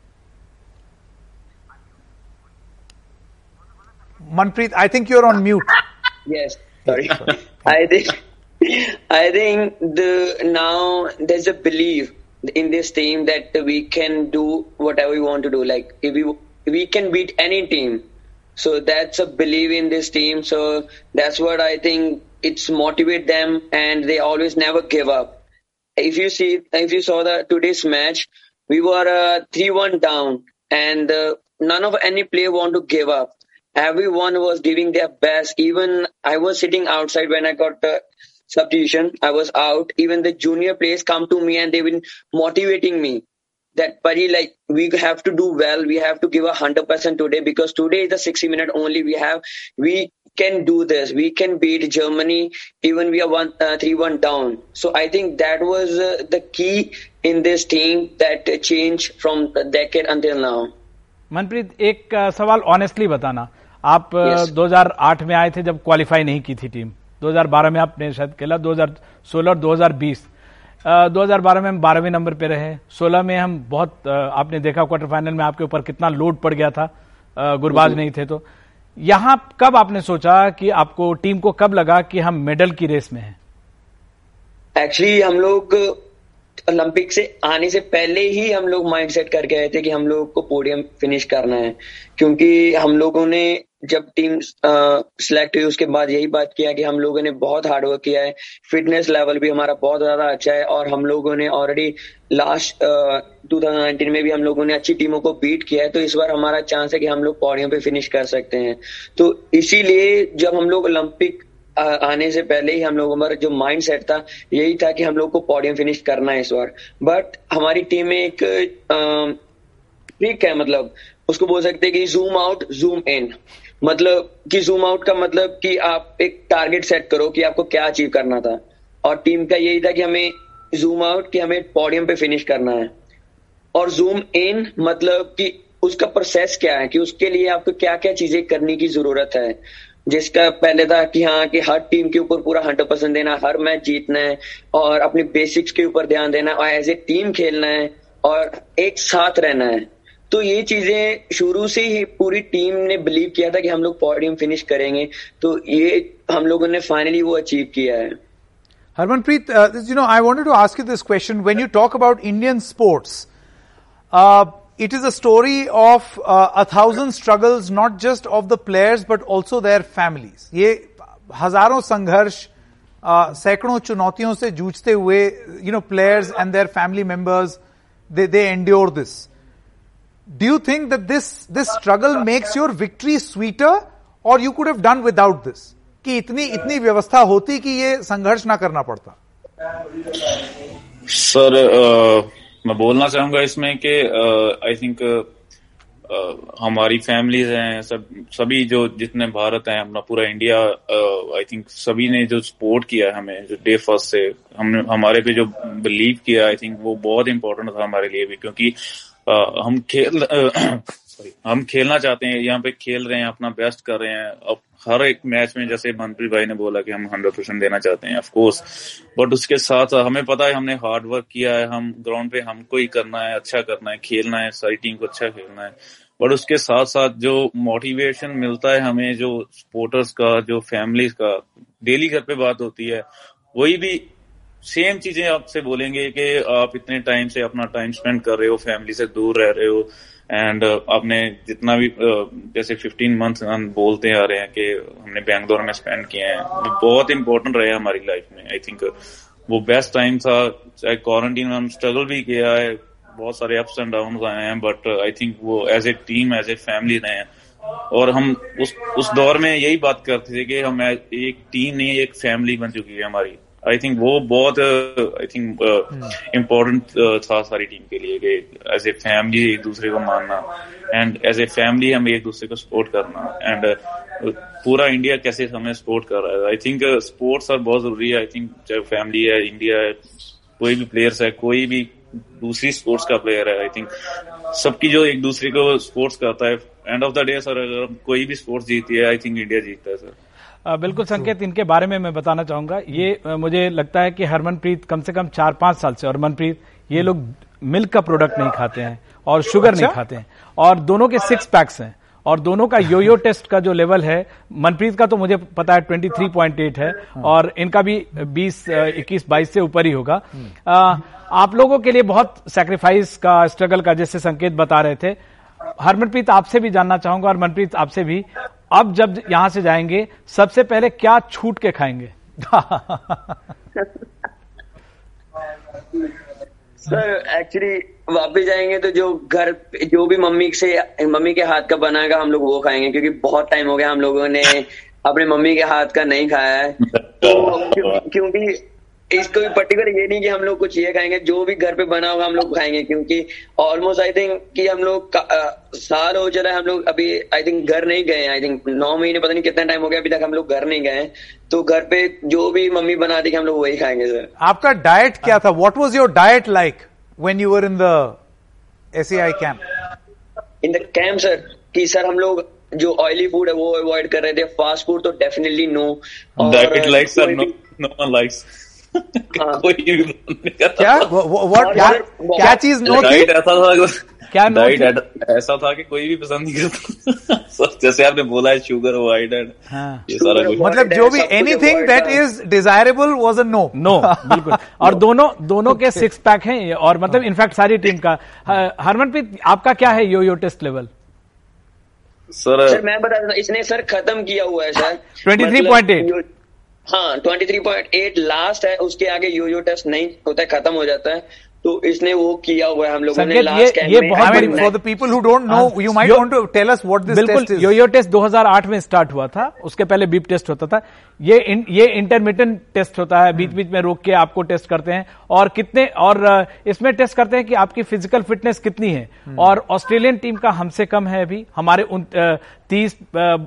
Manpreet, I think you're on mute. Yes, sorry. I think now there's a belief in this team that we can do whatever we want to do. Like if we can beat any team, so that's a belief in this team. So that's what I think it's motivate them, and they always never give up. If you saw today's match, we were 3-1 down, and none of any player want to give up. Everyone was giving their best. Even I was sitting outside when I got substitution. I was out. Even the junior players come to me and they've been motivating me that, Pari, like, we have to do well. We have to give 100% today, because today is the 60 minute only we have. We can do this. We can beat Germany even we are 3-1 down. So I think that was the key in this team that changed from the decade until now. Manpreet, एक सवाल honestly बताना. आप 2008 में आए थे जब qualify नहीं की थी टीम. 2012 में आपने शायद खेला, 2016 और 2020. 2012 में हम 12वें नंबर पे रहे. 16 में हम बहुत, आपने देखा क्वार्टर फाइनल में आपके ऊपर कितना लोड पड़ गया था, गुरबाज नहीं थे. तो यहां कब आपने सोचा कि आपको, टीम को कब लगा कि हम मेडल की रेस में हैं? एक्चुअली हम लोग ओलंपिक से आने से पहले ही हम लोग माइंड सेट करके आए थे कि हम लोग को पोडियम फिनिश करना है, क्योंकि हम लोगों ने जब टीम सिलेक्ट हुई उसके बाद यही बात किया कि हम लोगों ने बहुत हार्ड वर्क किया है, फिटनेस लेवल भी हमारा बहुत ज्यादा अच्छा है और हम लोगों ने ऑलरेडी लास्ट 2019 में भी हम लोगों ने अच्छी टीमों को बीट किया है, तो इस बार हमारा चांस है कि हम लोग पॉडियम पे फिनिश कर सकते हैं। तो इसीलिए जब हम लोग ओलंपिक आने से पहले ही हम लोगों का जो माइंड सेट था यही था कि हम लोग को पॉडियम फिनिश करना है इस बार। बट हमारी टीम में एक ट्रिक है, मतलब उसको बोल सकते हैं कि जूम आउट जूम इन। मतलब कि जूम आउट का मतलब कि आप एक टारगेट सेट करो कि आपको क्या अचीव करना था, और टीम का यही था कि हमें जूम आउट कि हमें पॉडियम पे फिनिश करना है, और जूम इन मतलब कि उसका प्रोसेस क्या है, कि उसके लिए आपको क्या क्या चीजें करने की जरूरत है। जिसका पहले था कि हाँ कि हर टीम के ऊपर पूरा 100% देना, हर मैच जीतना है और अपने बेसिक्स के ऊपर ध्यान देना और एज ए टीम खेलना है और एक साथ रहना है। तो ये चीजें शुरू से ही पूरी टीम ने बिलीव किया था कि हम लोग पॉडियम फिनिश करेंगे, तो ये हम लोगों ने फाइनली वो अचीव किया है। Harmanpreet, I wanted to ask you this question. When you talk about Indian sports, it is a story of 1,000 struggles, not just of the players, but also their families. ये हजारों संघर्ष, सैकड़ों चुनौतियों से जूझते हुए, players and their family members, they endure this. Do you think that this struggle makes your victory sweeter, or you could have done without this? कि इतनी व्यवस्था होती कि ये संघर्ष ना करना पड़ता? सर मैं बोलना चाहूंगा इसमें कि आई थिंक हमारी फैमिलीज हैं, सभी जो जितने भारत हैं, अपना पूरा इंडिया, आई थिंक सभी ने जो सपोर्ट किया है हमें, जो डे फर्स्ट से हमारे पे जो बिलीव किया, आई थिंक वो बहुत इंपॉर्टेंट था हमारे लिए भी, क्योंकि हम खेलना चाहते हैं, यहाँ पे खेल रहे हैं, अपना बेस्ट कर रहे हैं। अब हर एक मैच में जैसे मनप्रीत भाई ने बोला कि हम 100% देना चाहते हैं, ऑफ कोर्स, बट उसके साथ हमें पता है हमने हार्ड वर्क किया है, हम ग्राउंड पे हमको ही करना है, अच्छा करना है, खेलना है, सारी टीम को अच्छा खेलना है। बट उसके साथ साथ जो मोटिवेशन मिलता है हमें, जो सपोर्टर्स का, जो फैमिलीज का, डेली घर पे बात होती है, वही भी सेम चीजें आपसे बोलेंगे कि आप इतने टाइम से अपना टाइम स्पेंड कर रहे हो, फैमिली से दूर रह रहे हो, एंड आपने जितना भी जैसे 15 मंथ्स हम बोलते आ रहे हैं कि हमने बैंगलोर में स्पेंड किए हैं, वो बहुत इंपॉर्टेंट रहे हमारी लाइफ में। आई थिंक वो बेस्ट टाइम था। चाहे क्वारंटीन में हम स्ट्रगल भी किया है, बहुत सारे अप्स एंड डाउन आए हैं, बट आई थिंक वो as a team, as a family रहे हैं। और हम उस दौर में यही बात करते थे कि हम एक टीम नहीं, एक फैमिली बन चुकी है हमारी। आई थिंक वो बहुत इम्पोर्टेंट था सारी टीम के लिए कि एज ए फैमिली एक दूसरे को मानना, एंड एज ए फैमिली हम एक दूसरे को सपोर्ट करना, एंड पूरा इंडिया कैसे हमें सपोर्ट कर रहा है। आई थिंक स्पोर्ट्स आर बहुत जरूरी है। आई थिंक चाहे फैमिली है, इंडिया है, कोई भी प्लेयर्स है, कोई भी दूसरी स्पोर्ट्स का प्लेयर है, आई थिंक सबकी जो एक दूसरे को स्पोर्ट्स करता है, end of the day sir अगर कोई भी स्पोर्ट्स जीती है, आई थिंक इंडिया जीतता है सर। बिल्कुल संकेत, इनके बारे में मैं बताना चाहूंगा। ये मुझे लगता है कि हरमनप्रीत कम से कम 4-5 साल से, और मनप्रीत, ये लोग मिल्क का प्रोडक्ट नहीं खाते हैं और शुगर नहीं खाते हैं, और दोनों के 6 पैक्स हैं, और दोनों का योयो टेस्ट का जो लेवल है, मनप्रीत का तो मुझे पता है 23.8 है, और इनका भी 21-22 से ऊपर ही होगा। आप लोगों के लिए बहुत सैक्रिफाइस का, स्ट्रगल का, जैसे संकेत बता रहे थे। हरमनप्रीत, आपसे भी जानना चाहूंगा, और मनप्रीत आपसे भी, अब जब यहां से जाएंगे सबसे पहले क्या छूट के खाएंगे? सर एक्चुअली वापस जाएंगे तो जो भी मम्मी के हाथ का बनाएगा हम लोग वो खाएंगे, क्योंकि बहुत टाइम हो गया हम लोगों ने अपने मम्मी के हाथ का नहीं खाया है। तो क्योंकि इसको भी पर्टिकुलर ये नहीं कि हम लोग कुछ ये खाएंगे, जो भी घर पे बना होगा हम लोग खाएंगे, क्योंकि ऑलमोस्ट आई थिंक कि हम लोग साल हो चला है, हम लोग अभी आई थिंक घर नहीं गए हैं। आई थिंक 9 महीने, पता नहीं कितना टाइम हो गया अभी तक हम लोग घर नहीं गए। तो घर पे जो भी मम्मी बना दी हम लोग वही खाएंगे सर। आपका डाइट क्या था? What was your diet like when you were in the SAI camp? In the camp sir, कि सर हम लोग जो ऑयली फूड है वो अवॉइड कर रहे थे, फास्ट फूड तो definitely no. Diet like sir, no one likes. कोई क्या चीज नो थी? क्या डाइट ऐसा था कि कोई भी पसंद नहीं करता। जैसे आपने बोला है शुगर अवॉइड, ये सारा कुछ, मतलब जो भी anything that is desirable was a no. बिल्कुल। और दोनों के 6 पैक हैं, और मतलब इनफैक्ट सारी टीम का। हरमनप्रीत, आपका क्या है योयो टेस्ट लेवल? सर मैं बता दूं, इसने सर खत्म किया हुआ है सर 23.8। हाँ 23.8 लास्ट है, उसके आगे यो टेस्ट नहीं होता है, खत्म हो जाता है। तो इसने वो किया हुआ है हम लोगों ने लास्ट ये बहुत बड़ी, for the people who don't know, you might want to tell us what this test is. Yo test 2008 में स्टार्ट हुआ था, उसके पहले बीप टेस्ट होता था। ये इंटरमिटेंट टेस्ट होता है, बीच बीच में रोक के आपको टेस्ट करते हैं और इसमें टेस्ट करते हैं कि आपकी फिजिकल फिटनेस कितनी है। और ऑस्ट्रेलियन टीम का हमसे कम है अभी, हमारे 30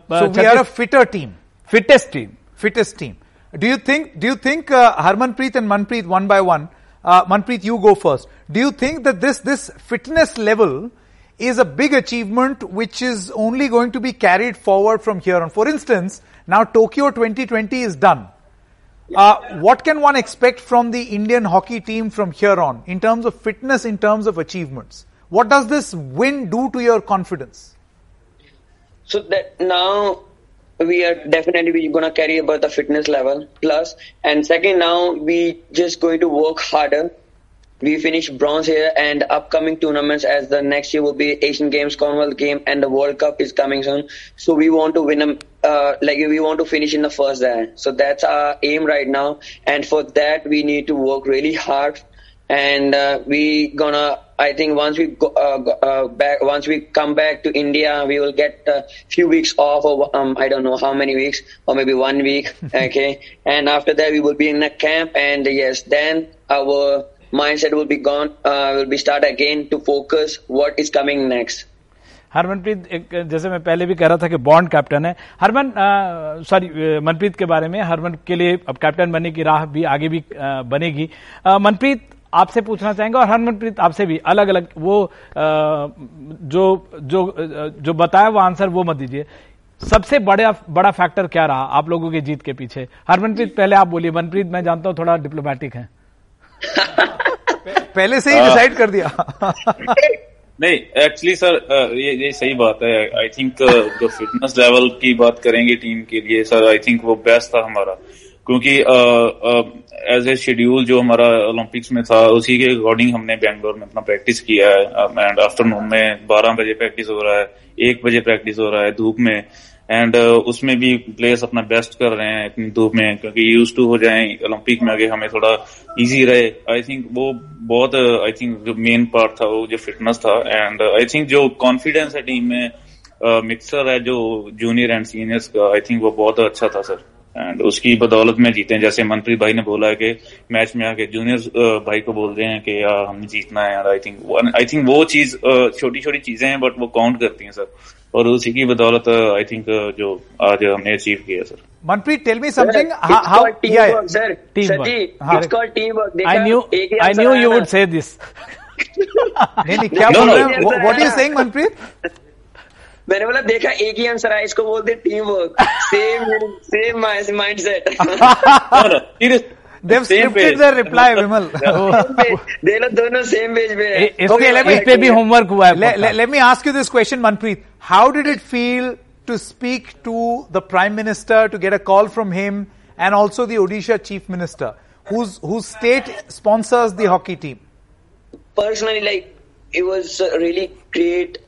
fittest team. Do you think Harmanpreet and Manpreet one by one? Manpreet, you go first. Do you think that this fitness level is a big achievement which is only going to be carried forward from here on? For instance, now Tokyo 2020 is done. What can one expect from the Indian hockey team from here on in terms of fitness, in terms of achievements? What does this win do to your confidence? So that now we are definitely going to carry about the fitness level plus, and second, now we just going to work harder. We finished bronze here, and upcoming tournaments as the next year will be Asian Games, Commonwealth Game, and the World Cup is coming soon. So we want to win them, we want to finish in the first there. So that's our aim right now, and for that we need to work really hard. And I think once we go once we come back to India, we will get a few weeks off, or I don't know how many weeks, or maybe 1 week. Okay, and after that we will be in a camp, and yes, then our mindset will be gone. Will be start again to focus what is coming next. Harmanpreet, एक जैसे मैं पहले भी कह रहा था कि bond captain है मनप्रीत के बारे में। हरमन के लिए अब कैप्टन बनने की राह भी आगे भी बनेगी। मनप्रीत, आपसे पूछना चाहेंगे, और हरमनप्रीत आपसे भी, अलग अलग वो जो बताया वो आंसर वो मत दीजिए। सबसे बड़ा फैक्टर क्या रहा आप लोगों की जीत के पीछे? हरमनप्रीत पहले आप बोलिए, मनप्रीत मैं जानता हूं थोड़ा डिप्लोमेटिक है। पहले से ही डिसाइड कर दिया। नहीं, एक्चुअली सर ये सही बात है। आई थिंक जो फिटनेस लेवल की बात करेंगे टीम के लिए सर, आई थिंक वो बेस्ट था हमारा, क्योंकि एज ए शेड्यूल जो हमारा ओलंपिक्स में था उसी के अकॉर्डिंग हमने बैंगलोर में अपना प्रैक्टिस किया है। एंड आफ्टरनून में 12 बजे प्रैक्टिस हो रहा है, 1 बजे प्रैक्टिस हो रहा है धूप में, एंड उसमें भी प्लेयर्स अपना बेस्ट कर रहे हैं इतनी धूप में, क्योंकि यूज टू हो जाएं ओलंपिक में आगे हमें थोड़ा इजी रहे। आई थिंक वो बहुत जो मेन पार्ट था वो जो फिटनेस था। एंड आई थिंक जो कॉन्फिडेंस है टीम में, मिक्सर है जो जूनियर एंड सीनियर्स का, आई थिंक वो बहुत अच्छा था सर। एंड उसकी बदौलत में जीते हैं। जैसे मनप्रीत भाई ने बोला है कि मैच में आके जूनियर भाई को बोल रहे हैं कि यार हमने जीतना है। आई थिंक वो चीज छोटी छोटी चीजें हैं बट वो काउंट करती हैं सर, और उसी की बदौलत आई थिंक जो आज हमने अचीव किया sir. Manpreet, tell me something. How teamwork, sir. Teamwork. It's called teamwork. I knew you would say this. नहीं क्या बोल रहे हैं? What are you saying, Manpreet? मैंने बोला देखा एक ही आंसर है, इसको बोलते team work. Same mindset. They've scripted their reply, Vimal. They लोग दोनों सेम पेज पे हैं। इस पे भी होमवर्क हुआ है। Let me ask you this question, Manpreet. How did it feel to speak to the Prime Minister, to get a call from him, and also the Odisha Chief Minister, whose state sponsors the hockey team? Personally, it was really great.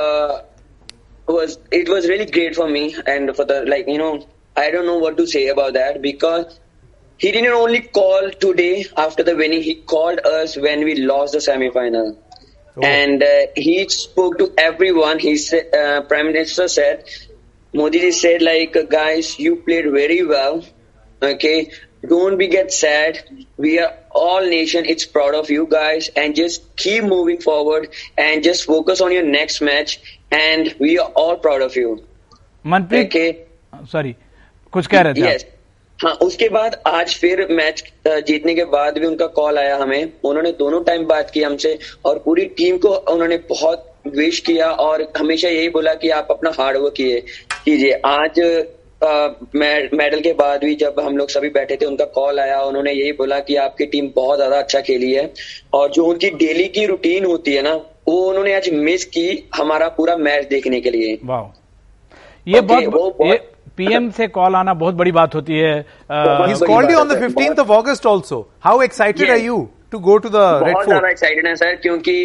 It was really great for me, and for the I don't know what to say about that, because he didn't only call today after the winning, he called us when we lost the semi-final. Oh. And he spoke to everyone. He said, Prime Minister said, Modi ji said, guys, you played very well. Okay, don't get sad. We are all nation. It's proud of you guys, and just keep moving forward and just focus on your next match. And we are all proud of you. Manpreet, okay. Sorry, कुछ कह रहे थे? Yes. हाँ, उसके बाद आज फिर match जीतने के बाद भी उनका कॉल आया हमें। उन्होंने दोनों टाइम बात की हमसे, और पूरी टीम को उन्होंने बहुत विश किया, और हमेशा यही बोला कि आप अपना हार्ड वर्क कीजिए। आज मेडल के बाद भी जब हम लोग सभी बैठे थे, उनका कॉल आया, उन्होंने यही बोला कि आपकी टीम बहुत ज्यादा अच्छा खेली है, और जो उनकी डेली की रूटीन होती है ना, वो उन्होंने आज मिस की हमारा पूरा मैच देखने के लिए। वाह, ये बहुत पीएम से कॉल आना बहुत बड़ी बात होती है। He's called you on the 15th of August also. How excited are you to go to the Red Fort? बहुत ज्यादा एक्साइटेड है सर, क्योंकि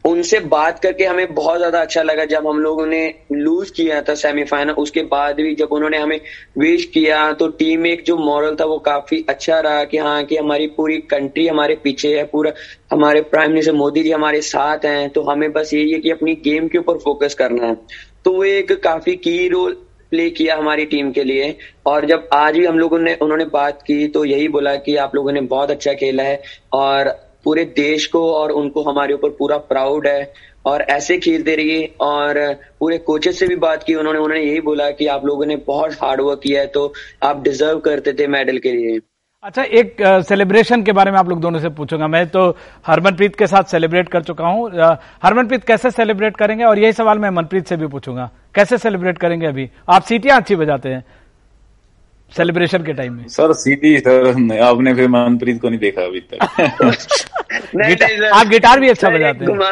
उनसे बात करके हमें बहुत ज्यादा अच्छा लगा। जब हम लोगों ने लूज किया था सेमीफाइनल, उसके बाद भी जब उन्होंने हमें विश किया तो टीम में एक जो मॉरल था वो काफी अच्छा रहा कि हाँ कि हमारी पूरी कंट्री हमारे पीछे है, पूरा हमारे प्राइम मिनिस्टर मोदी जी हमारे साथ हैं, तो हमें बस यही है कि अपनी गेम के ऊपर फोकस करना है। तो वो एक काफी की रोल प्ले किया हमारी टीम के लिए। और जब आज भी हम लोगों ने उन्होंने बात की तो यही बोला कि आप लोगों ने बहुत अच्छा खेला है और पूरे देश को और उनको हमारे ऊपर पूरा प्राउड है और ऐसे खेलते रहिए। और पूरे कोचेस से भी बात की उन्होंने यही बोला कि आप लोगों ने बहुत हार्ड वर्क किया है, तो आप डिजर्व करते थे मेडल के लिए। अच्छा, एक सेलिब्रेशन के बारे में आप लोग दोनों से पूछूंगा। मैं तो हरमनप्रीत के साथ सेलिब्रेट कर चुका हूं। हरमनप्रीत कैसे सेलिब्रेट करेंगे, और यही सवाल मैं मनप्रीत से भी पूछूंगा, कैसे सेलिब्रेट करेंगे? अभी आप सीटियां अच्छी बजाते हैं सेलिब्रेशन के टाइम में। सर सीटी सर आपने फिर मनप्रीत को नहीं देखा अभी तक। नहीं, आप गिटार भी अच्छा बजाते हैं।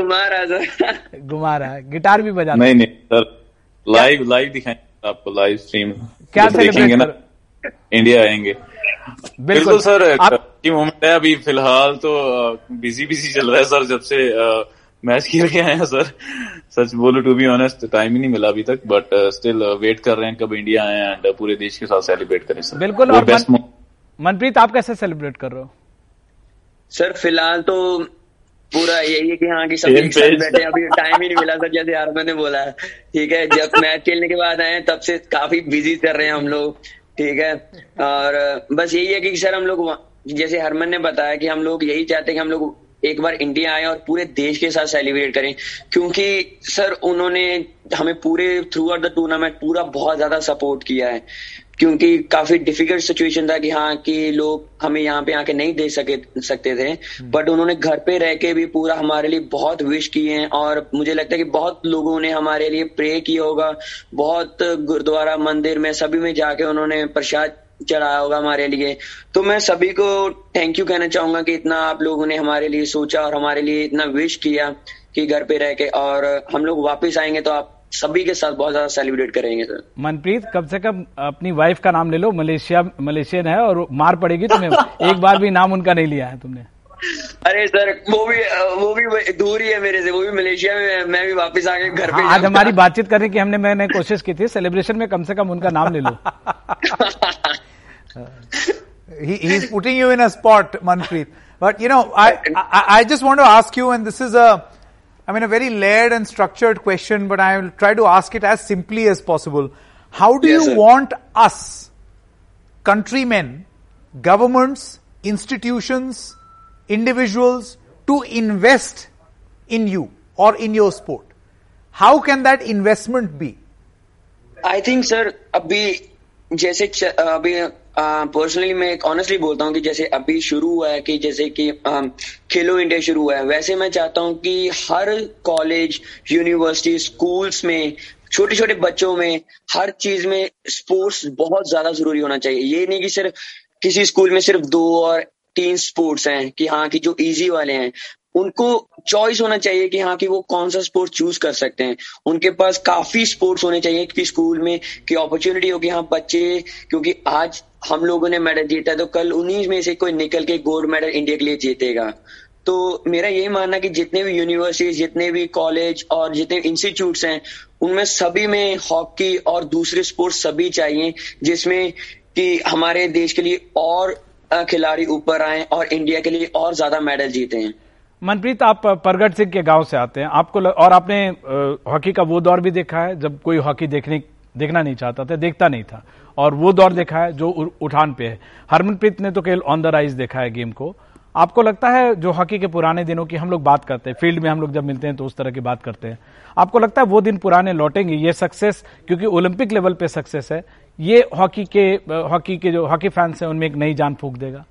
घुमा रहा है गिटार भी बजाते हैं। नहीं सर, लाइव दिखाएंगे आपको, लाइव स्ट्रीम क्या सेलिब्रेट ना, इंडिया आएंगे। बिल्कुल सर, की मोमेंट है। अभी फिलहाल तो बिजी चल रहा है सर, जब से मैच खेल के आए हैं सर। सच बोलो टू बी ऑनेस्ट, टाइम ही नहीं मिला अभी तक, बट स्टिल वेट कर रहे हैं कब इंडिया आए एंड पूरे देश के साथ सेलिब्रेट करें सर। बिल्कुल। और बेस्ट मनप्रीत आप कैसे सेलिब्रेट कर रहे हो? सर फिलहाल तो पूरा यही है कि हाँ कि सभी साथ बैठे, अभी टाइम ही नहीं मिला सर, जैसे हरमन ने बोला। ठीक है, जब मैच खेलने के बाद आए तब से काफी बिजी कर रहे हैं हम लोग। ठीक है, और बस यही है कि सर हम लोग, जैसे हरमन ने बताया कि हम लोग यही चाहते हैं कि हम लोग एक बार इंडिया आए और पूरे देश के साथ सेलिब्रेट करें, क्योंकि सर उन्होंने हमें पूरे थ्रू आउट द टूर्नामेंट पूरा बहुत ज्यादा सपोर्ट किया है। क्योंकि काफी डिफिकल्ट सिचुएशन था कि हाँ कि लोग हमें यहाँ पे आके नहीं दे सकते थे, बट उन्होंने घर पे रह के भी पूरा हमारे लिए बहुत विश किए हैं। और मुझे लगता है कि बहुत लोगों ने हमारे लिए प्रे किया होगा, बहुत गुरुद्वारा मंदिर में सभी में जाके उन्होंने प्रसाद चढ़ाया होगा हमारे लिए। तो मैं सभी को थैंक यू कहना चाहूंगा कि इतना आप लोगों ने हमारे लिए सोचा और हमारे लिए इतना विश किया कि घर पे रह के, और हम लोग वापस आएंगे तो आप सभी के साथ बहुत ज्यादा सेलिब्रेट करेंगे सर। मनप्रीत, कम से कम अपनी वाइफ का नाम ले लो, मलेशियन है और मार पड़ेगी तुम्हें। एक बार भी नाम उनका नहीं लिया है तुमने। अरे सर वो भी दूर ही है मेरे से, वो भी मलेशिया में, मैं भी वापस आके घर पे। आज हमारी बातचीत करने की मैंने कोशिश की थी, सेलिब्रेशन में कम से कम उनका नाम ले लो। He is putting you in a spot, Manpreet. But you know, I just want to ask you, and this is a very layered and structured question, but I will try to ask it as simply as possible. How do you want us, countrymen, governments, institutions, individuals, to invest in you or in your sport? How can that investment be? I think sir, अभी जैसे अभी personally मैं honestly बोलता हूँ कि जैसे अभी शुरू हुआ है कि जैसे कि खेलो इंडिया शुरू हुआ है, वैसे मैं चाहता हूँ कि हर कॉलेज, यूनिवर्सिटी, स्कूल्स में, छोटे छोटे बच्चों में, हर चीज में स्पोर्ट्स बहुत ज्यादा जरूरी होना चाहिए। ये नहीं कि सिर्फ किसी स्कूल में सिर्फ 2 और 3 स्पोर्ट्स हैं कि हाँ कि जो इजी वाले हैं, उनको चॉइस होना चाहिए कि हाँ कि वो कौन सा स्पोर्ट चूज कर सकते हैं। उनके पास काफी स्पोर्ट्स होने चाहिए कि स्कूल में कि अपॉर्चुनिटी हो कि हाँ बच्चे, क्योंकि आज हम लोगों ने मेडल जीता है तो कल 19 में से कोई निकल के गोल्ड मेडल इंडिया के लिए जीतेगा। तो मेरा यही मानना कि जितने भी यूनिवर्सिटीज, जितने भी कॉलेज और जितने इंस्टीट्यूट्स हैं, उनमें सभी में हॉकी और दूसरे स्पोर्ट्स सभी चाहिए, जिसमें कि हमारे देश के लिए और खिलाड़ी ऊपर आए और इंडिया के लिए और ज्यादा मेडल जीते हैं। मनप्रीत, आप परगट सिंह के गांव से आते हैं, और आपने हॉकी का वो दौर भी देखा है जब कोई हॉकी देखना नहीं चाहता था, देखता नहीं था, और वो दौर देखा है जो उठान पे है। हरमनप्रीत ने तो केवल ऑन द राइज देखा है गेम को। आपको लगता है जो हॉकी के पुराने दिनों की हम लोग बात करते हैं, फील्ड में हम लोग जब मिलते हैं तो उस तरह की बात करते हैं, आपको लगता है वो दिन पुराने लौटेंगे? ये सक्सेस, क्योंकि ओलंपिक लेवल पे सक्सेस है, ये हॉकी के जो हॉकी फैंस हैं उनमें एक नई जान फूंक देगा?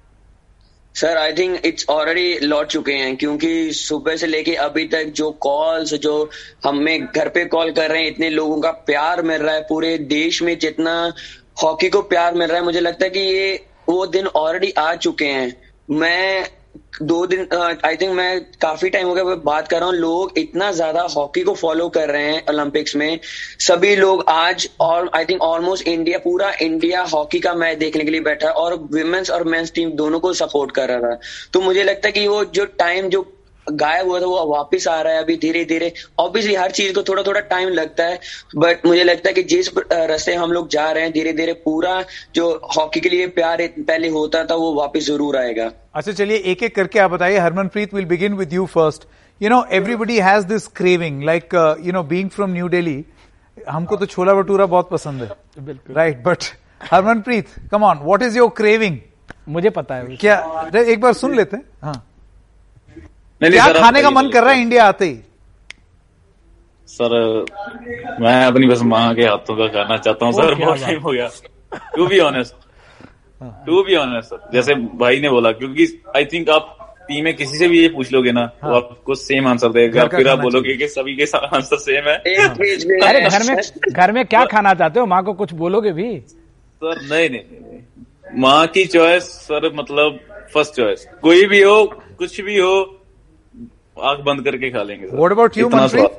Sir I think it's already लौट चुके हैं, क्योंकि सुबह से लेके अभी तक जो कॉल्स, जो हमें घर पे कॉल कर रहे हैं, इतने लोगों का प्यार मिल रहा है, पूरे देश में जितना हॉकी को प्यार मिल रहा है, मुझे लगता है कि ये वो दिन ऑलरेडी आ चुके हैं। मैं 2 दिन आई थिंक मैं काफी टाइम हो गया बात कर रहा हूँ, लोग इतना ज्यादा हॉकी को फॉलो कर रहे हैं ओलंपिक्स में, सभी लोग आज, और आई थिंक ऑलमोस्ट इंडिया, पूरा इंडिया हॉकी का मैच देखने के लिए बैठा है और विमेंस और मेंस टीम दोनों को सपोर्ट कर रहा था। तो मुझे लगता है कि वो जो टाइम जो गायब हुआ था वो वापस आ रहा है अभी धीरे धीरे। ऑब्वियसली हर चीज को थोड़ा थोड़ा टाइम लगता है, बट मुझे लगता है कि जिस रास्ते हम लोग जा रहे हैं धीरे धीरे पूरा जो हॉकी के लिए प्यार पहले होता था वो वापस जरूर आएगा। अच्छा चलिए एक एक करके आप बताइए। Harmanpreet, will begin with you first. You know everybody has this craving, like you know being from New Delhi, हमको तो छोला भटूरा बहुत पसंद है, बिल्कुल right, but Harmanpreet come on, what is your craving? मुझे पता है क्या, एक बार सुन लेते हैं। हाँ, क्या खाने का मन कर रहा है इंडिया आते ही? सर मैं अपनी बस माँ के हाथों का खाना चाहता हूँ सर, बहुत टाइम हो गया टू बी ऑनेस्ट सर, जैसे भाई ने बोला, क्योंकि आई थिंक आप टीम में किसी से भी ये पूछ लोगे ना, हाँ, वो आपको सेम आंसर देगा, फिर आप बोलोगे कि सभी के आंसर सेम है। अरे घर में क्या खाना चाहते हो? माँ को कुछ बोलोगे भी? सर नहीं, माँ की चॉइस सर, मतलब फर्स्ट चॉइस, कोई भी हो कुछ भी हो आंख बंद करके खा लेंगे। What about you Manpreet?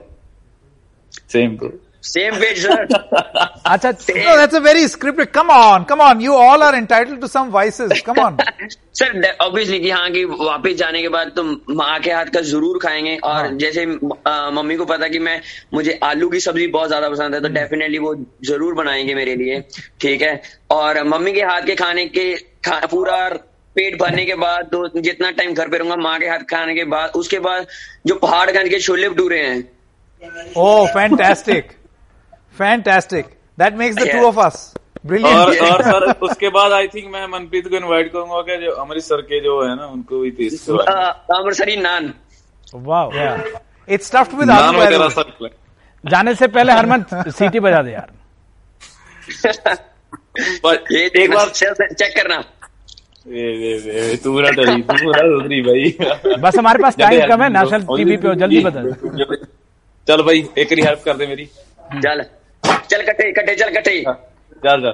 Same page, sir. अच्छा, no, that's a very scripted. Come on. You all are entitled to some vices. Come on. Sir, obviously कि हाँ कि वापस जाने के बाद तो माँ के हाथ का जरूर खाएंगे, और जैसे मम्मी को पता कि मुझे आलू की सब्जी बहुत ज्यादा पसंद है, तो डेफिनेटली वो जरूर बनाएंगे मेरे लिए, ठीक है। और मम्मी के हाथ के खाने के पूरा पेट भरने के बाद तो जितना टाइम घर पे रहूंगा, माँ के हाथ खाने के बाद, उसके बाद जो पहाड़गंज के छोले भटूरे हैं, oh fantastic, that makes the two of us brilliant। और सर उसके बाद आई थिंक मैं मनप्रीत को इनवाइट करूंगा कि जो अमृतसर के जो है ना उनको भी taste Amritsari naan. Wow, it's stuffed with आलू। जाने से पहले हरमन सीटी बजा दे यार। एक बार चेक करना। दूसरी भाई, बस हमारे पास टाइम कम है, नेशनल टीवी पे जल्दी बता। चल भाई एक हेल्प कर दे मेरी। चल कटे चल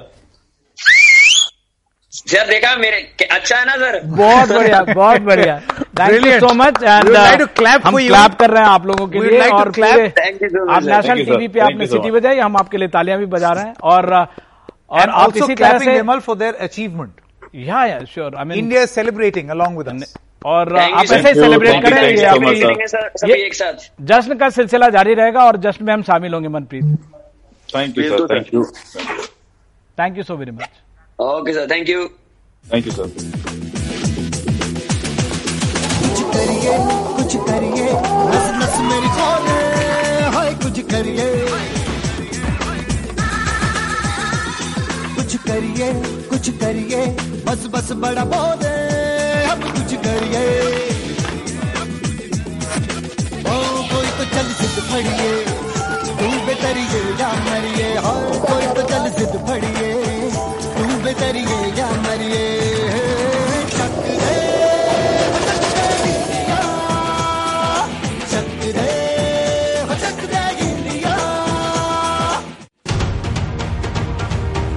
सर, देखा मेरे अच्छा है ना सर? बहुत बढ़िया thank you so much. And हम क्लैप कर रहे हैं आप लोगों के लिए, और आप नेशनल टीवी पे आपने सिटी बजाई, हम आपके लिए तालियां भी बजा रहे हैं, और आप इसी तरह से for their achievement. Yeah sure, I mean India is celebrating along with us, और आप ऐसे ही सेलिब्रेट करें। ये एक साथ जश्न का सिलसिला जारी रहेगा, और जश्न में हम शामिल होंगे। Manpreet, thank you sir, thank you so very much. Okay sir, thank you sir. कुछ करिए नस नस मेरी खोले, हाय कुछ करिए बस बड़ा बोले, अब कुछ करिए। ओ कोई तो चल सिद्ध फड़िए, तू बेतरिए या मरिए।